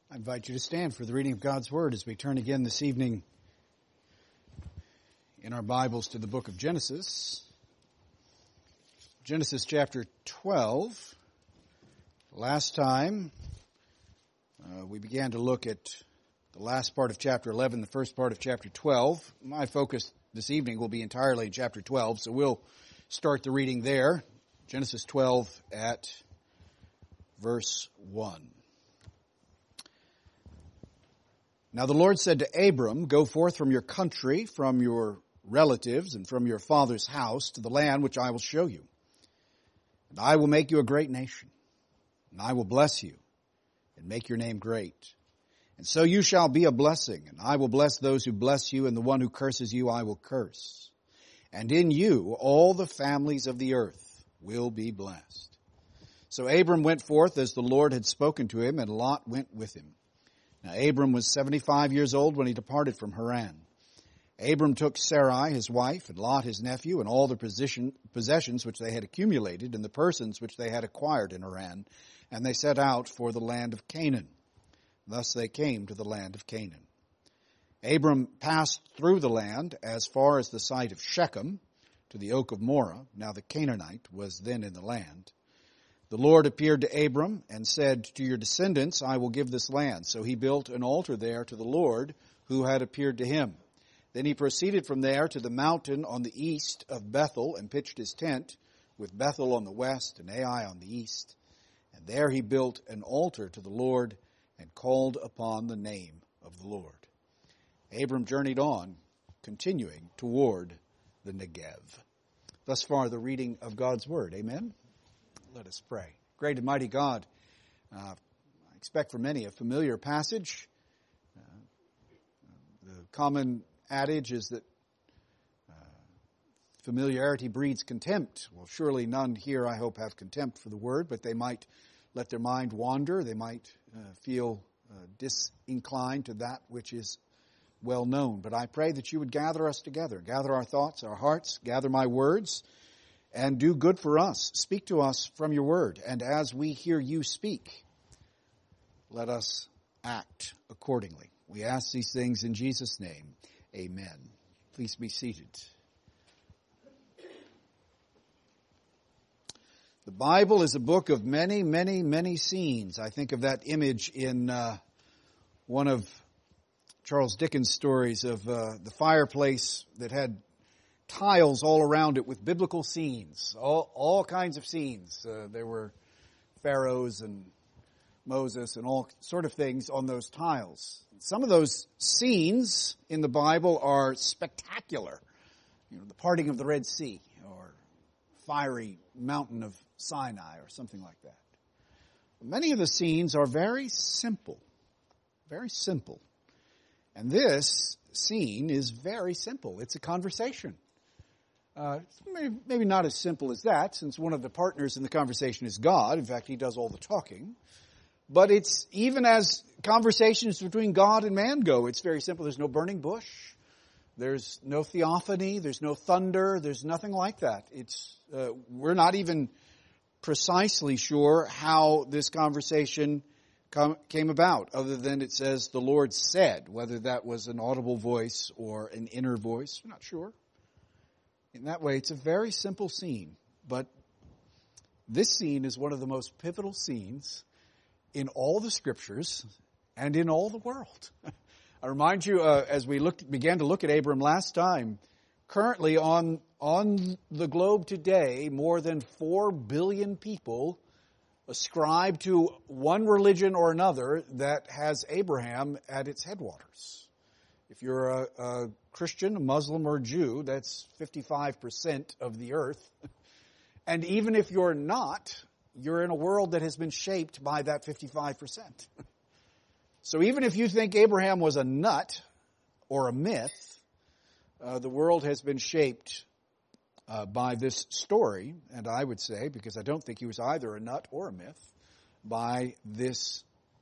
I invite you to stand for the reading of God's Word as we turn again this evening in our Bibles to the book of Genesis. Genesis chapter 12. Last time we began to look at the last part of chapter 11, the first part of chapter 12. My focus this evening will be entirely in chapter 12, so we'll start the reading there. Genesis 12 at verse 1. Now the Lord said to Abram, "Go forth from your country, from your relatives, and from your father's house to the land which I will show you. And I will make you a great nation, and I will bless you and make your name great. And so you shall be a blessing, and I will bless those who bless you, and the one who curses you I will curse. And in you all the families of the earth will be blessed." So Abram went forth as the Lord had spoken to him, and Lot went with him. Now Abram was 75 years old when he departed from Haran. Abram took Sarai his wife, and Lot his nephew, and all the possessions which they had accumulated, and the persons which they had acquired in Haran, and they set out for the land of Canaan. Thus they came to the land of Canaan. Abram passed through the land as far as the site of Shechem, to the oak of Moreh. Now the Canaanite was then in the land. The Lord appeared to Abram and said, "To your descendants I will give this land." So he built an altar there to the Lord who had appeared to him. Then he proceeded from there to the mountain on the east of Bethel and pitched his tent, with Bethel on the west and Ai on the east. And there he built an altar to the Lord and called upon the name of the Lord. Abram journeyed on, continuing toward the Negev. Thus far the reading of God's Word. Amen? Let us pray. Great and mighty God, I expect for many a familiar passage. The common adage is that familiarity breeds contempt. Well, surely none here, I hope, have contempt for the Word, but they might let their mind wander. They might feel disinclined to that which is well known. But I pray that you would gather us together, gather our thoughts, our hearts, gather my words, and do good for us. Speak to us from your word. And as we hear you speak, let us act accordingly. We ask these things in Jesus' name. Amen. Please be seated. The Bible is a book of many, many, many scenes. I think of that image in one of Charles Dickens' stories of the fireplace that had tiles all around it with biblical scenes, all kinds of scenes. There were pharaohs and Moses and all sort of things on those tiles. Some of those scenes in the Bible are spectacular. You know, the parting of the Red Sea, or fiery mountain of Sinai, or something like that. Many of the scenes are very simple, very simple. And this scene is very simple. It's a conversation. Maybe not as simple as that, since one of the partners in the conversation is God. In fact, he does all the talking. But it's, even as conversations between God and man go, it's very simple. There's no burning bush. There's no theophany. There's no thunder. There's nothing like that. We're not even precisely sure how this conversation came about, other than it says the Lord said. Whether that was an audible voice or an inner voice, we're not sure. In that way, it's a very simple scene, but this scene is one of the most pivotal scenes in all the Scriptures and in all the world. I remind you, as we began to look at Abram last time, currently on the globe today, more than 4 billion people ascribe to one religion or another that has Abraham at its headwaters. If you're a Christian, a Muslim, or a Jew, that's 55% of the earth. And even if you're not, you're in a world that has been shaped by that 55%. So even if you think Abraham was a nut or a myth, the world has been shaped by this story, and I would say, because I don't think he was either a nut or a myth, by this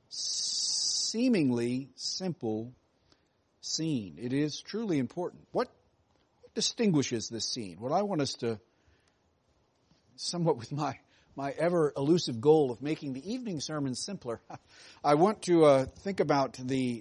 seemingly simple scene. It is truly important. What distinguishes this scene? What I want us to, somewhat with my my ever elusive goal of making the evening sermon simpler, I want to think about the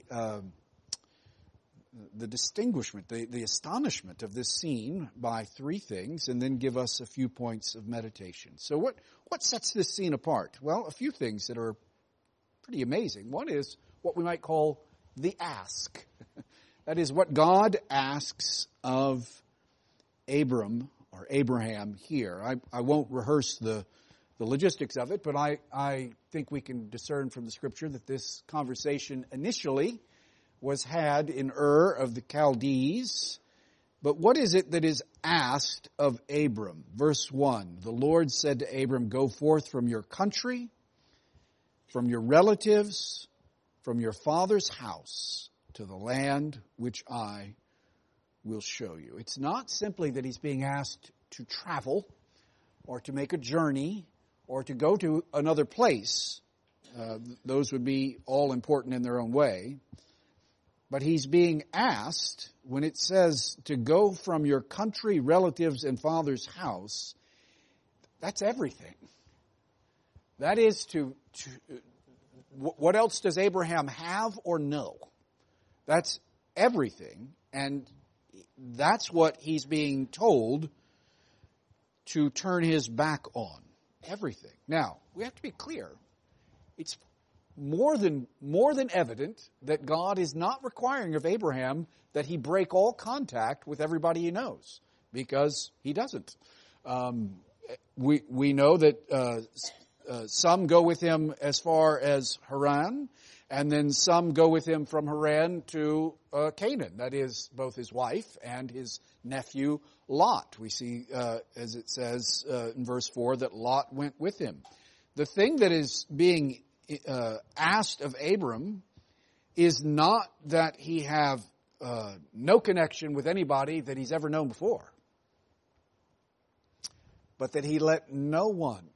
distinguishment, the astonishment of this scene by three things, and then give us a few points of meditation. So what sets this scene apart? Well, a few things that are pretty amazing. One is what we might call the ask. That is what God asks of Abram or Abraham here. I won't rehearse the logistics of it, but I think we can discern from the Scripture that this conversation initially was had in Ur of the Chaldees. But what is it that is asked of Abram? Verse 1, the Lord said to Abram, "Go forth from your country, from your relatives, from your father's house, to the land which I will show you." It's not simply that he's being asked to travel or to make a journey or to go to another place. Those would be all important in their own way. But he's being asked, when it says to go from your country, relatives, and father's house, that's everything. That is what else does Abraham have or know? That's everything, and that's what he's being told to turn his back on. Everything. Now, we have to be clear. It's more than evident that God is not requiring of Abraham that he break all contact with everybody he knows, because he doesn't. We know that some go with him as far as Haran, and then some go with him from Haran to Canaan. That is both his wife and his nephew Lot. We see, as it says in verse 4, that Lot went with him. The thing that is being asked of Abram is not that he have no connection with anybody that he's ever known before, but that he let no one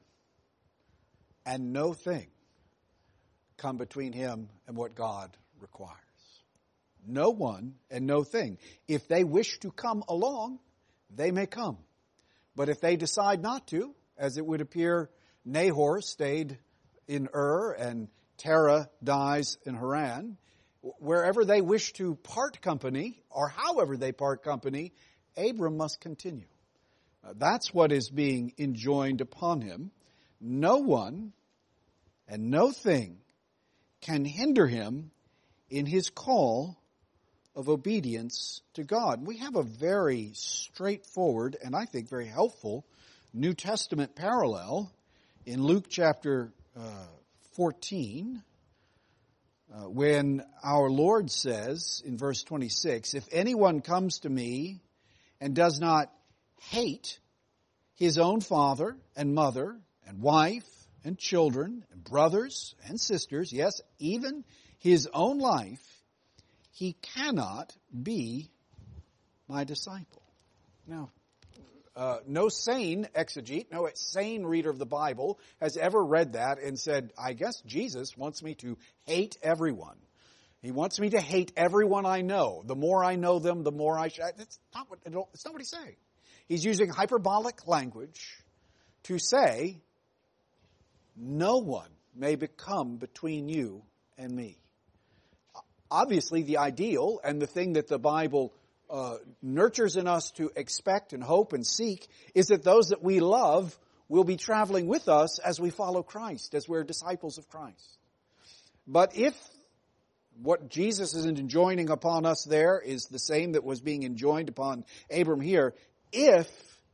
and no thing come between him and what God requires. No one and no thing. If they wish to come along, they may come. But if they decide not to, as it would appear Nahor stayed in Ur and Terah dies in Haran, wherever they wish to part company, or however they part company, Abram must continue. That's what is being enjoined upon him. No one and no thing can hinder him in his call of obedience to God. We have a very straightforward and I think very helpful New Testament parallel in Luke chapter 14, when our Lord says in verse 26, "If anyone comes to me and does not hate his own father and mother and wife and children and brothers and sisters, yes, even his own life, he cannot be my disciple." Now, no sane exegete, no sane reader of the Bible has ever read that and said, I guess Jesus wants me to hate everyone. He wants me to hate everyone I know. The more I know them, the more I should. It's not what he's saying. He's using hyperbolic language to say, no one may become between you and me. Obviously, the ideal and the thing that the Bible nurtures in us to expect and hope and seek is that those that we love will be traveling with us as we follow Christ, as we're disciples of Christ. But if what Jesus is enjoining upon us there is the same that was being enjoined upon Abram here, if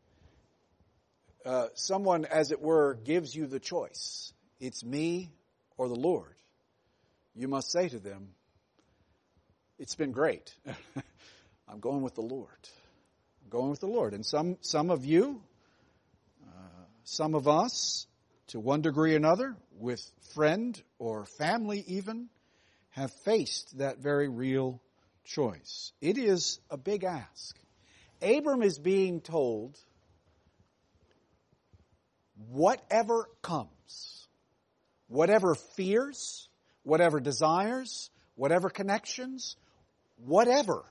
someone, as it were, gives you the choice, it's me or the Lord, you must say to them, it's been great. I'm going with the Lord. I'm going with the Lord. And some of you, some of us, to one degree or another, with friend or family even, have faced that very real choice. It is a big ask. Abram is being told, whatever comes, whatever fears, whatever desires, whatever connections, whatever,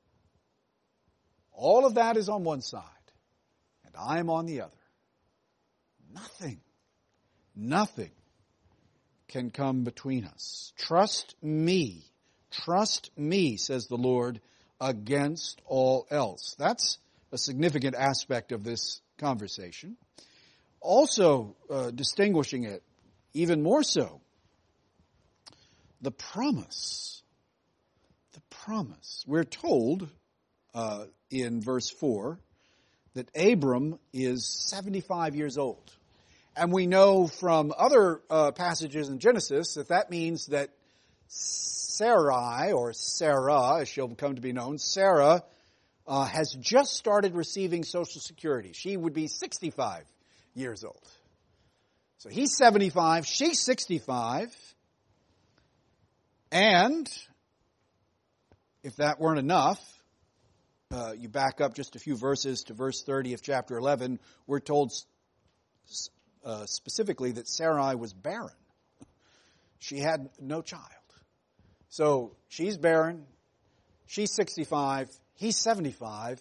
all of that is on one side, and I am on the other. Nothing nothing can come between us. Trust me, says the Lord, against all else. That's a significant aspect of this conversation. Also distinguishing it even more so, the promise. The promise. We're told in verse 4 that Abram is 75 years old. And we know from other passages in Genesis that means that Sarai, or Sarah, as she'll come to be known, Sarah has just started receiving Social Security. She would be 65 years old. So he's 75, she's 65. And if that weren't enough, you back up just a few verses to verse 30 of chapter 11, we're told specifically that Sarai was barren. She had no child. So she's barren, she's 65, he's 75.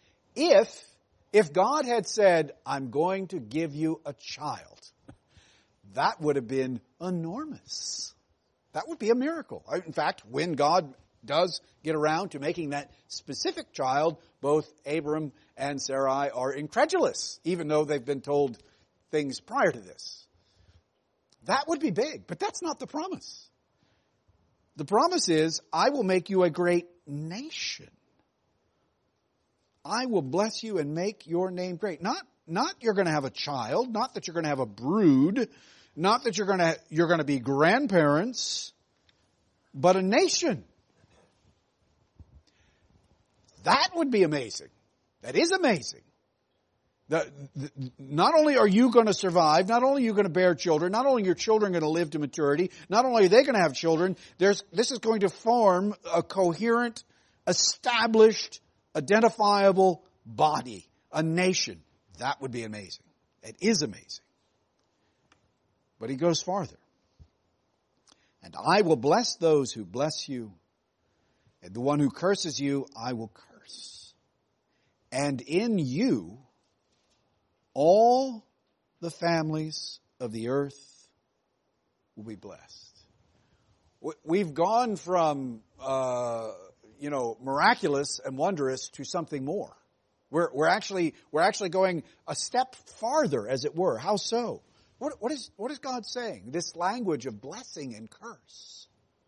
If God had said, I'm going to give you a child, that would have been enormous. That would be a miracle. In fact, when God does get around to making that specific child, both Abram and Sarai are incredulous, even though they've been told things prior to this. That would be big, but that's not the promise. The promise is, I will make you a great nation. I will bless you and make your name great. Not you're going to have a child, not that you're going to have a brood, not that you're going to be grandparents, but a nation. That would be amazing. That is amazing. Not only are you going to survive, not only are you going to bear children, not only are your children going to live to maturity, not only are they going to have children, this is going to form a coherent, established, identifiable body, a nation. That would be amazing. It is amazing. But he goes farther. And I will bless those who bless you, and the one who curses you, I will curse. And in you, all the families of the earth will be blessed. We've gone from, miraculous and wondrous to something more. We're actually going a step farther, as it were. How so? What is God saying? This language of blessing and curse.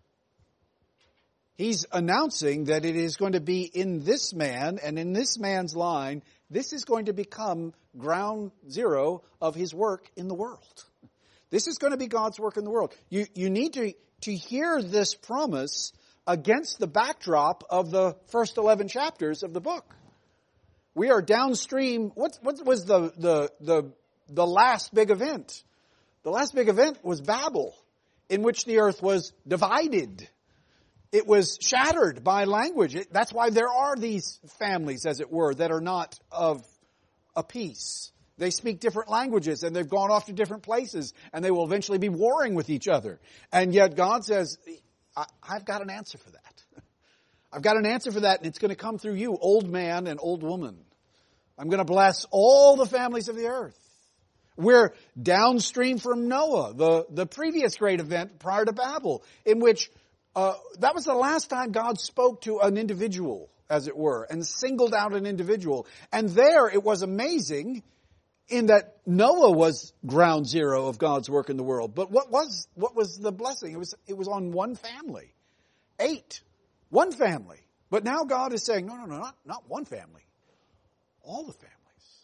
He's announcing that it is going to be in this man and in this man's line, this is going to become ground zero of his work in the world. This is going to be God's work in the world. You need to hear this promise against the backdrop of the first 11 chapters of the book. We are downstream. What was the last big event? The last big event was Babel, in which the earth was divided. It was shattered by language. That's why there are these families, as it were, that are not of a piece. They speak different languages, and they've gone off to different places, and they will eventually be warring with each other. And yet God says, I've got an answer for that. I've got an answer for that, and it's going to come through you, old man and old woman. I'm going to bless all the families of the earth. We're downstream from Noah, the previous great event prior to Babel, in which that was the last time God spoke to an individual, as it were, and singled out an individual. And there it was amazing in that Noah was ground zero of God's work in the world. But what was the blessing? It was on one family. 8. One family. But now God is saying, no, not one family. All the families.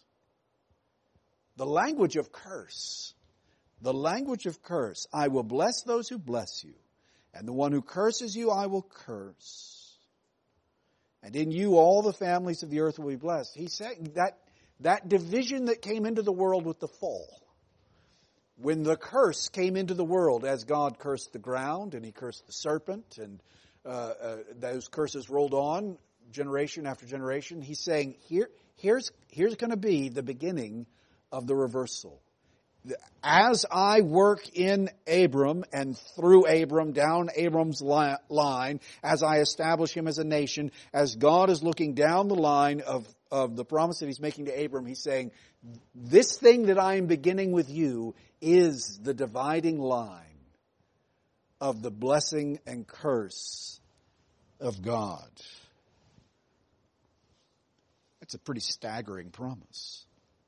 The language of curse. The language of curse. I will bless those who bless you. And the one who curses you, I will curse. And in you, all the families of the earth will be blessed. He's saying that division that came into the world with the fall. When the curse came into the world, as God cursed the ground and he cursed the serpent, and those curses rolled on generation after generation, he's saying, here's going to be the beginning of the reversal. As I work in Abram and through Abram, down Abram's line, as I establish him as a nation, as God is looking down the line of the promise that he's making to Abram, he's saying, this thing that I am beginning with you is the dividing line of the blessing and curse of God. That's a pretty staggering promise.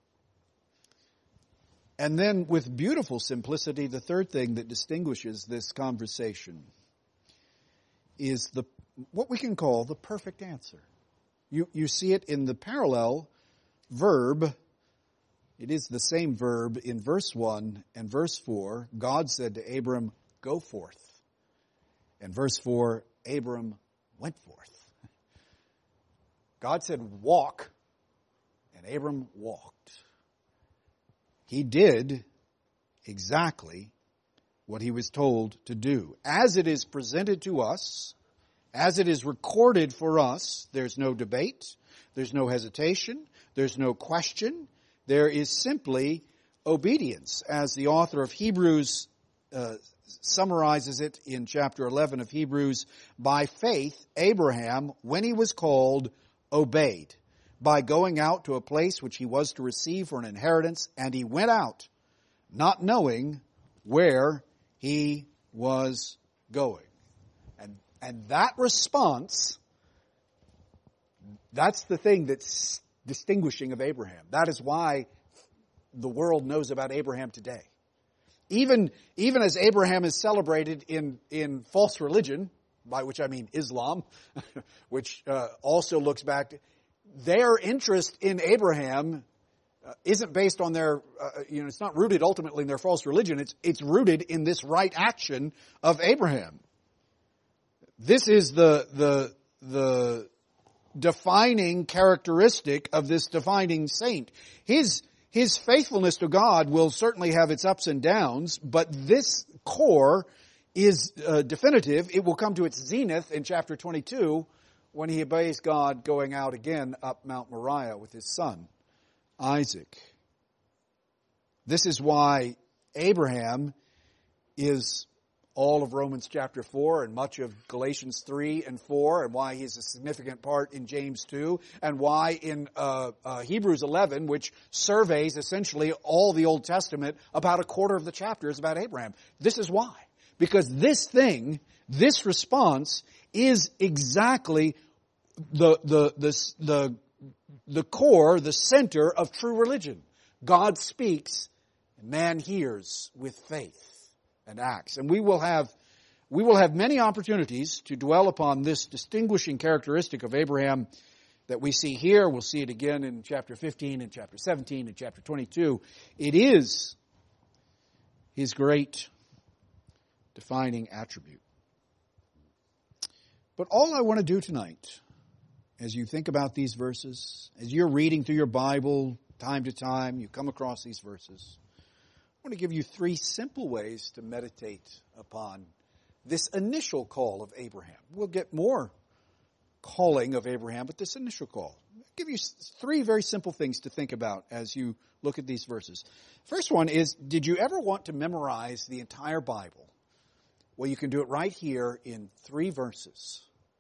And then with beautiful simplicity, the third thing that distinguishes this conversation is what we can call the perfect answer. You see it in the parallel verb. It is the same verb in verse 1 and verse 4. God said to Abram, go forth. And verse 4, Abram went forth. God said, walk, and Abram walked. He did exactly what he was told to do. As it is presented to us, as it is recorded for us, there's no debate, there's no hesitation, there's no question. There is simply obedience. As the author of Hebrews summarizes it in chapter 11 of Hebrews, by faith, Abraham, when he was called, obeyed by going out to a place which he was to receive for an inheritance, and he went out, not knowing where he was going. And that response, that's the thing that's distinguishing of Abraham. That is why the world knows about Abraham today. Even as Abraham is celebrated in false religion, by which I mean Islam, which also looks back to, their interest in Abraham isn't based on their, it's not rooted ultimately in their false religion. It's rooted in this right action of Abraham. This is the defining characteristic of this defining saint. His faithfulness to God will certainly have its ups and downs, but this core is definitive. It will come to its zenith in chapter 22 when he obeys God going out again up Mount Moriah with his son, Isaac. This is why Abraham is all of Romans chapter 4 and much of Galatians 3 and 4, and why he's a significant part in James 2, and why in Hebrews 11, which surveys essentially all the Old Testament, about a quarter of the chapter is about Abraham. This is why. Because this response is exactly the core, the center of true religion. God speaks, and man hears with faith and acts. And we will have many opportunities to dwell upon this distinguishing characteristic of Abraham that we see here. We'll see it again in chapter 15 and chapter 17 and chapter 22. It is his great defining attribute. But all I want to do tonight, as you think about these verses, as you're reading through your Bible time to time, you come across these verses, I want to give you three simple ways to meditate upon this initial call of Abraham. We'll get more calling of Abraham, but this initial call. I'll give you three very simple things to think about as you look at these verses. First one is, did you ever want to memorize the entire Bible? Well, you can do it right here in 3 verses.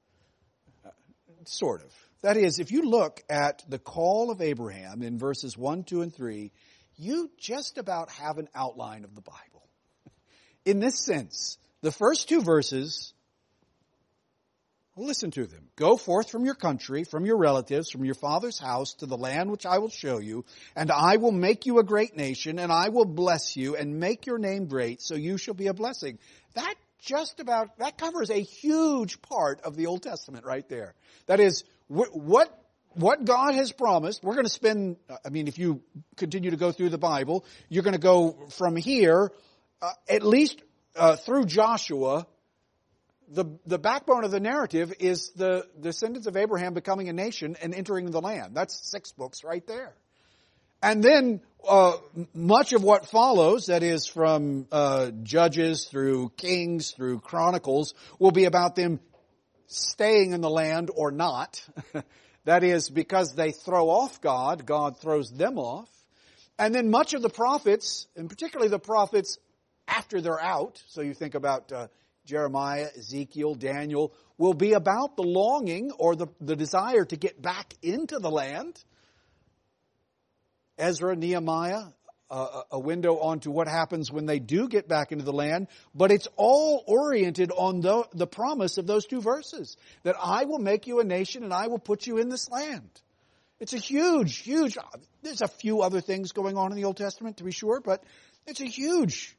Sort of. That is, if you look at the call of Abraham in verses 1, 2, and 3, you just about have an outline of the Bible. In this sense, the first 2 verses, listen to them. Go forth from your country, from your relatives, from your father's house to the land which I will show you, and I will make you a great nation, and I will bless you and make your name great, so you shall be a blessing. That covers a huge part of the Old Testament right there. That is, what God has promised. We're going to spend, if you continue to go through the Bible, you're going to go from here, at least through Joshua. The backbone of the narrative is the descendants of Abraham becoming a nation and entering the land. That's 6 books right there. And then much of what follows, that is from Judges through Kings through Chronicles, will be about them staying in the land or not. That is, because they throw off God, God throws them off. And then much of the prophets, and particularly the prophets after they're out, so you think about Jeremiah, Ezekiel, Daniel, will be about the longing or the desire to get back into the land. Ezra, Nehemiah, a window onto what happens when they do get back into the land, but it's all oriented on the promise of those two verses, that I will make you a nation and I will put you in this land. It's a huge, there's a few other things going on in the Old Testament to be sure, but it's a huge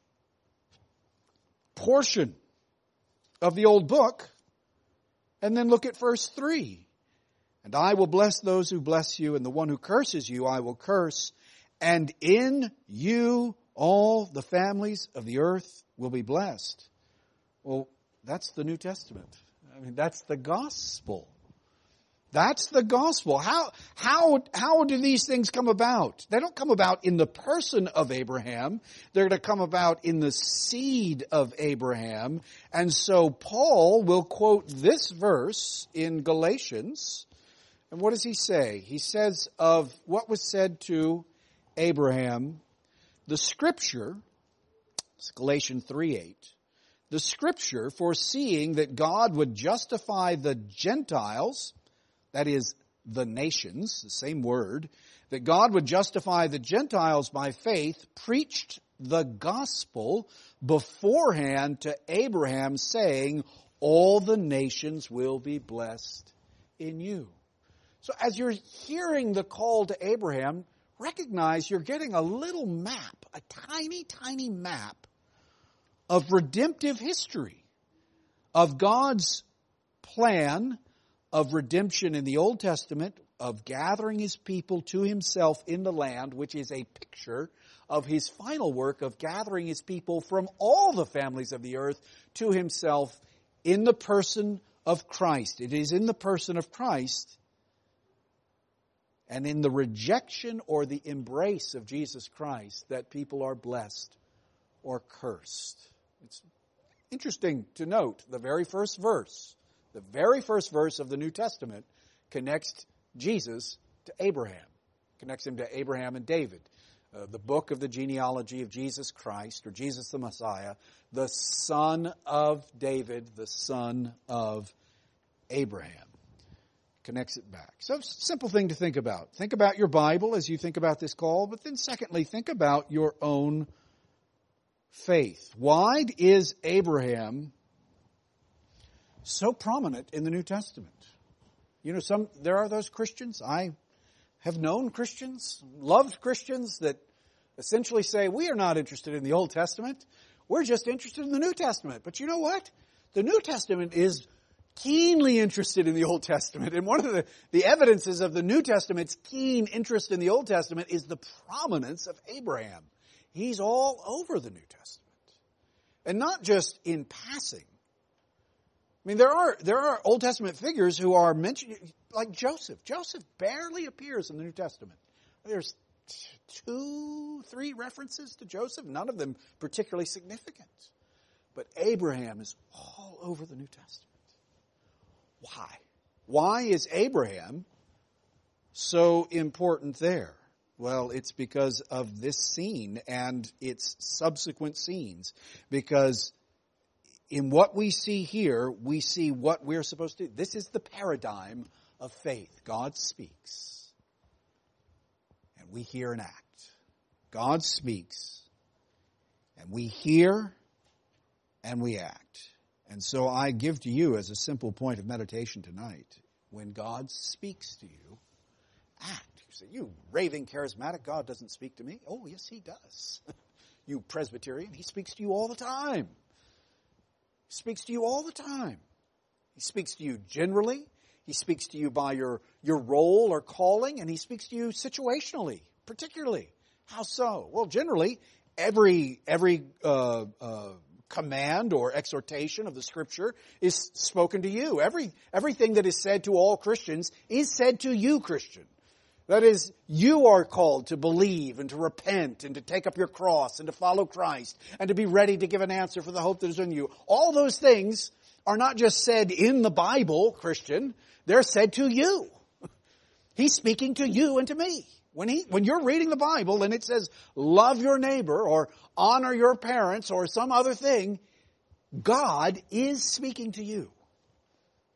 portion of the old book. And then look at verse 3. And I will bless those who bless you, and the one who curses you I will curse. And in you all the families of the earth will be blessed. Well, that's the New Testament. I mean, that's the gospel. That's the gospel. How do these things come about? They don't come about in the person of Abraham. They're going to come about in the seed of Abraham. And so Paul will quote this verse in Galatians. And what does he say? He says of what was said to Abraham, the Scripture, it's Galatians 3:8, the Scripture foreseeing that God would justify the Gentiles, that is, the nations, the same word, that God would justify the Gentiles by faith, preached the gospel beforehand to Abraham, saying, all the nations will be blessed in you. So as you're hearing the call to Abraham, recognize you're getting a little map, a tiny, tiny map of redemptive history, of God's plan of redemption in the Old Testament, of gathering His people to Himself in the land, which is a picture of His final work of gathering His people from all the families of the earth to Himself in the person of Christ. It is in the person of Christ and in the rejection or the embrace of Jesus Christ that people are blessed or cursed. It's interesting to note the very first verse of the New Testament connects Jesus to Abraham, connects him to Abraham and David. The book of the genealogy of Jesus Christ, or Jesus the Messiah, the son of David, the son of Abraham. Connects it back. So simple thing to think about. Think about your Bible as you think about this call, but then secondly, think about your own faith. Why is Abraham so prominent in the New Testament? You know, there are those Christians, I have known Christians, loved Christians that essentially say, we are not interested in the Old Testament, we're just interested in the New Testament. But you know what? The New Testament is keenly interested in the Old Testament. And one of the evidences of the New Testament's keen interest in the Old Testament is the prominence of Abraham. He's all over the New Testament. And not just in passing. I mean, there are Old Testament figures who are mentioned, like Joseph. Joseph barely appears in the New Testament. There's 2, 3 references to Joseph, none of them particularly significant. But Abraham is all over the New Testament. Why? Why is Abraham so important there? Well, it's because of this scene and its subsequent scenes. Because in what we see here, we see what we're supposed to do. This is the paradigm of faith. God speaks, and we hear and act. God speaks, and we hear, and we act. And so I give to you as a simple point of meditation tonight, when God speaks to you, act. You say, you raving charismatic, God doesn't speak to me. Oh, yes, He does. You Presbyterian, He speaks to you all the time. He speaks to you all the time. He speaks to you generally. He speaks to you by your role or calling, and He speaks to you situationally, particularly. How so? Well, generally, every command or exhortation of the Scripture is spoken to you. Everything that is said to all Christians is said to you, Christian. That is, you are called to believe and to repent and to take up your cross and to follow Christ and to be ready to give an answer for the hope that is in you. All those things are not just said in the Bible, Christian. They're said to you. He's speaking to you and to me. When you're reading the Bible and it says, love your neighbor or honor your parents or some other thing, God is speaking to you.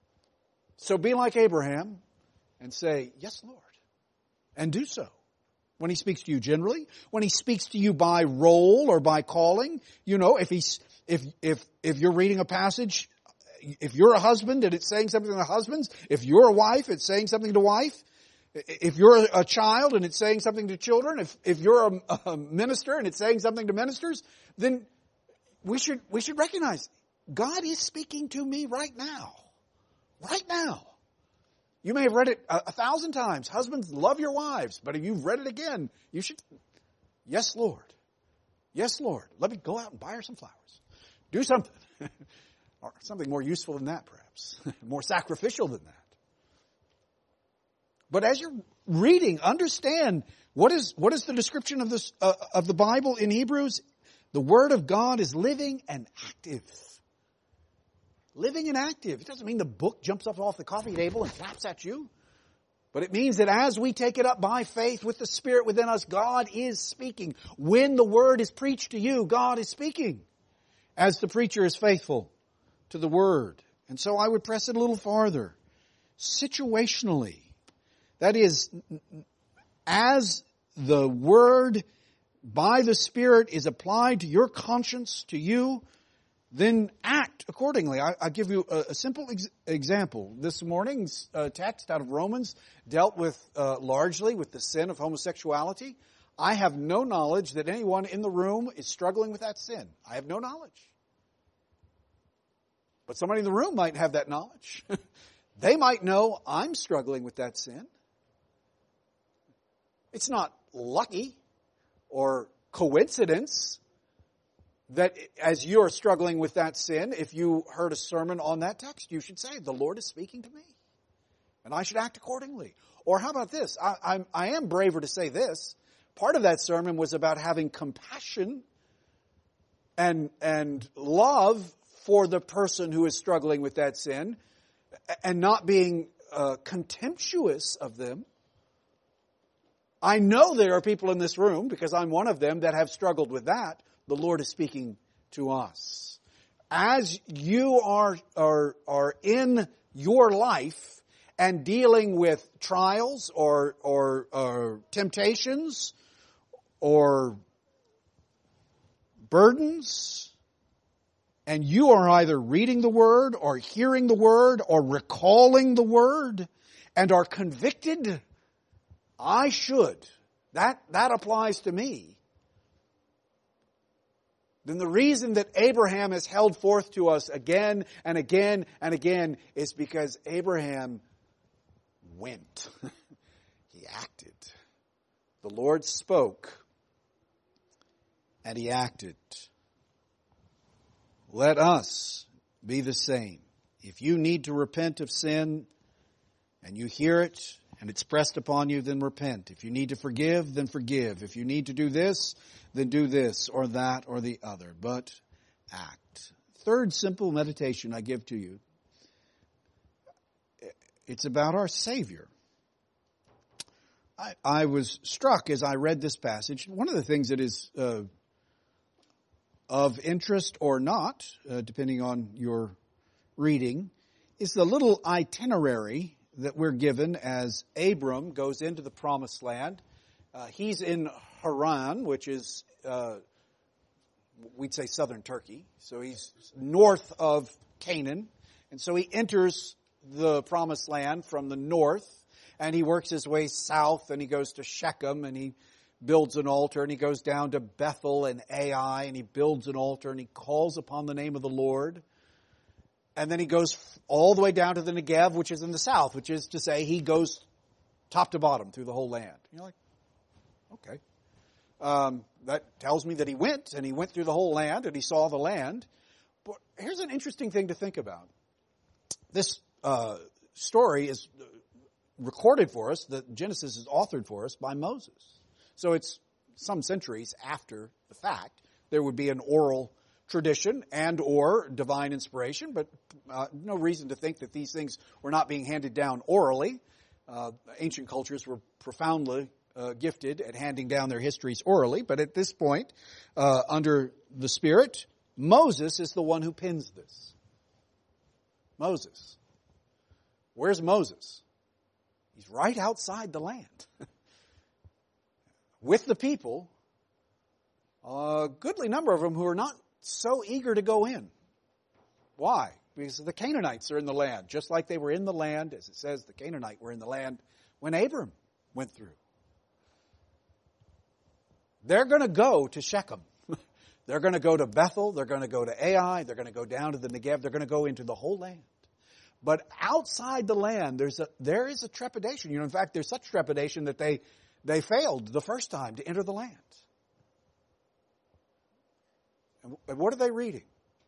So be like Abraham and say, yes, Lord. And do so. when he speaks to you generally, when he speaks to you by role or by calling. If you're reading a passage, if you're a husband and it's saying something to husbands, if you're a wife, it's saying something to wife. If you're a child and it's saying something to children, if you're a minister and it's saying something to ministers, then we should recognize God is speaking to me right now. Right now. You may have read it 1,000 times. Husbands, love your wives. But if you've read it again, you should, yes, Lord. Yes, Lord. Let me go out and buy her some flowers. Do something. Or something more useful than that, perhaps. More sacrificial than that. But as you're reading, understand what is the description of this of the Bible in Hebrews? The Word of God is living and active. Living and active. It doesn't mean the book jumps up off the coffee table and flaps at you. But it means that as we take it up by faith with the Spirit within us, God is speaking. When the Word is preached to you, God is speaking. As the preacher is faithful to the Word. And so I would press it a little farther. Situationally. That is, as the Word by the Spirit is applied to your conscience, to you, then act accordingly. I'll give you a simple example. This morning's text out of Romans dealt with largely with the sin of homosexuality. I have no knowledge that anyone in the room is struggling with that sin. I have no knowledge. But somebody in the room might have that knowledge. They might know I'm struggling with that sin. It's not lucky or coincidence that as you're struggling with that sin, if you heard a sermon on that text, you should say, the Lord is speaking to me, and I should act accordingly. Or how about this? I am braver to say this. Part of that sermon was about having compassion and love for the person who is struggling with that sin, and not being contemptuous of them. I know there are people in this room, because I'm one of them, that have struggled with that. The Lord is speaking to us. As you are in your life and dealing with trials or temptations or burdens, and you are either reading the Word or hearing the Word or recalling the Word and are convicted, I should. That applies to me. Then the reason that Abraham has held forth to us again and again and again is because Abraham went. He acted. The Lord spoke and he acted. Let us be the same. If you need to repent of sin and you hear it and it's pressed upon you, then repent. If you need to forgive, then forgive. If you need to do this, then do this or that or the other. But act. Third simple meditation I give to you. It's about our Savior. I was struck as I read this passage. One of the things that is of interest or not, depending on your reading, is the little itinerary that we're given as Abram goes into the promised land. He's in Haran, which is, we'd say southern Turkey. So he's north of Canaan. And so he enters the promised land from the north, and he works his way south, and he goes to Shechem, and he builds an altar, and he goes down to Bethel and Ai, and he builds an altar, and he calls upon the name of the Lord. And then he goes all the way down to the Negev, which is in the south, which is to say he goes top to bottom through the whole land. You're like, okay. That tells me that he went through the whole land, and he saw the land. But here's an interesting thing to think about. This story is recorded for us, that Genesis is authored for us by Moses. So it's some centuries after the fact. There would be an oral tradition and or divine inspiration, but no reason to think that these things were not being handed down orally. Ancient cultures were profoundly gifted at handing down their histories orally, but at this point, under the Spirit, Moses is the one who pins this. Moses. Where's Moses? He's right outside the land. with the people, a goodly number of them who are not so eager to go in. Why? Because the Canaanites are in the land, just like they were in the land, as it says, the Canaanite were in the land when Abram went through. They're going to go to Shechem. They're going to go to Bethel. They're going to go to Ai. They're going to go down to the Negev. They're going to go into the whole land. But outside the land, there is a trepidation. In fact, there's such trepidation that they failed the first time to enter the land. And what are they reading?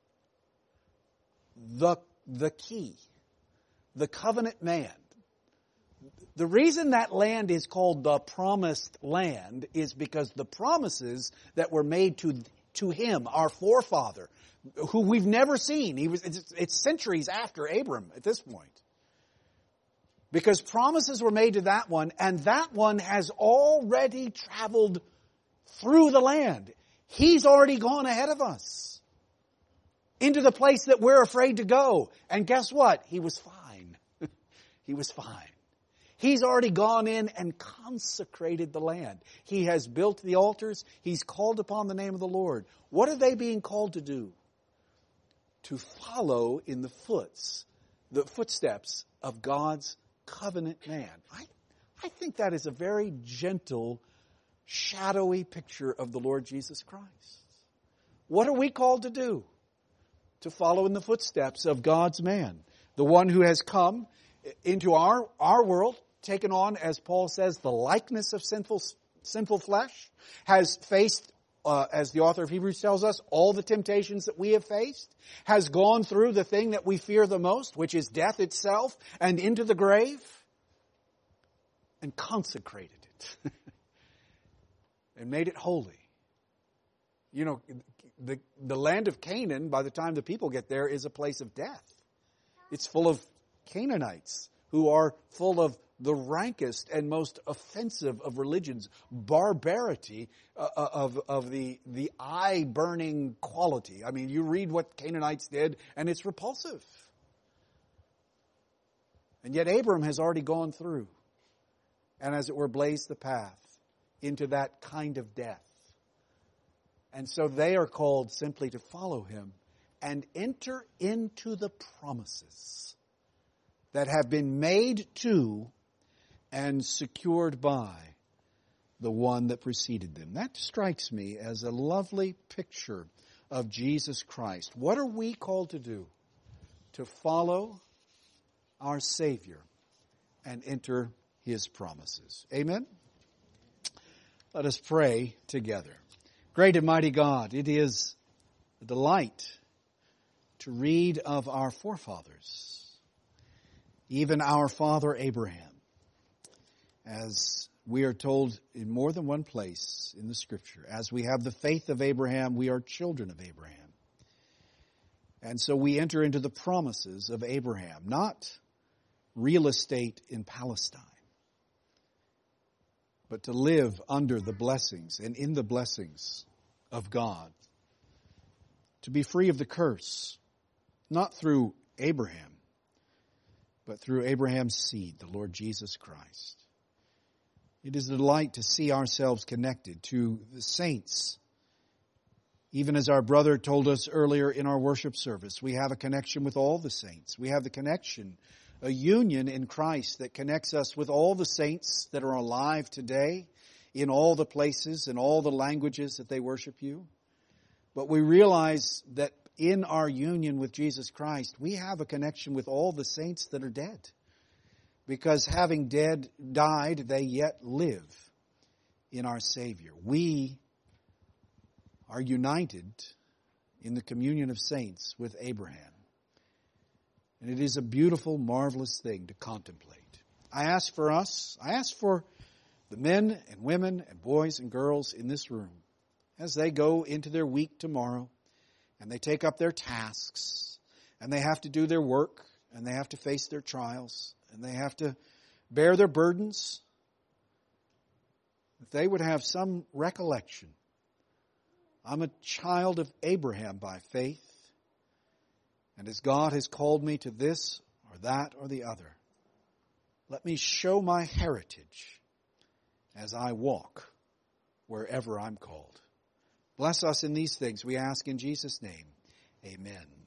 The key, the covenant man. The reason that land is called the promised land is because the promises that were made to him, our forefather, who we've never seen. It's centuries after Abram at this point. Because promises were made to that one, and that one has already traveled through the land. He's already gone ahead of us into the place that we're afraid to go. And guess what? He was fine. He was fine. He's already gone in and consecrated the land. He has built the altars. He's called upon the name of the Lord. What are they being called to do? To follow in the footsteps of God's covenant man. I think that is a very gentle, shadowy picture of the Lord Jesus Christ. What are we called to do? To follow in the footsteps of God's man. The one who has come into our world, taken on, as Paul says, the likeness of sinful flesh, has faced, as the author of Hebrews tells us, all the temptations that we have faced, has gone through the thing that we fear the most, which is death itself, and into the grave, and consecrated it, and made it holy. The land of Canaan, by the time the people get there, is a place of death. It's full of Canaanites who are full of the rankest and most offensive of religions, barbarity of the eye-burning quality. I mean, you read what Canaanites did, and it's repulsive. And yet Abram has already gone through, and as it were, blazed the path into that kind of death. And so they are called simply to follow him and enter into the promises that have been made to and secured by the one that preceded them. That strikes me as a lovely picture of Jesus Christ. What are we called to do? To follow our Savior and enter his promises. Amen? Let us pray together. Great and mighty God, it is a delight to read of our forefathers, even our father Abraham, as we are told in more than one place in the Scripture. As we have the faith of Abraham, we are children of Abraham. And so we enter into the promises of Abraham, not real estate in Palestine, but to live under the blessings and in the blessings of God. To be free of the curse, not through Abraham, but through Abraham's seed, the Lord Jesus Christ. It is a delight to see ourselves connected to the saints. Even as our brother told us earlier in our worship service, we have a connection with all the saints. We have the connection, a union in Christ that connects us with all the saints that are alive today in all the places and all the languages that they worship you. But we realize that in our union with Jesus Christ, we have a connection with all the saints that are dead. Because having died, they yet live in our Savior. We are united in the communion of saints with Abraham. And it is a beautiful, marvelous thing to contemplate. I ask for the men and women and boys and girls in this room, as they go into their week tomorrow, and they take up their tasks, and they have to do their work, and they have to face their trials, and they have to bear their burdens, that they would have some recollection. I'm a child of Abraham by faith. And as God has called me to this or that or the other, let me show my heritage as I walk wherever I'm called. Bless us in these things, we ask in Jesus' name. Amen.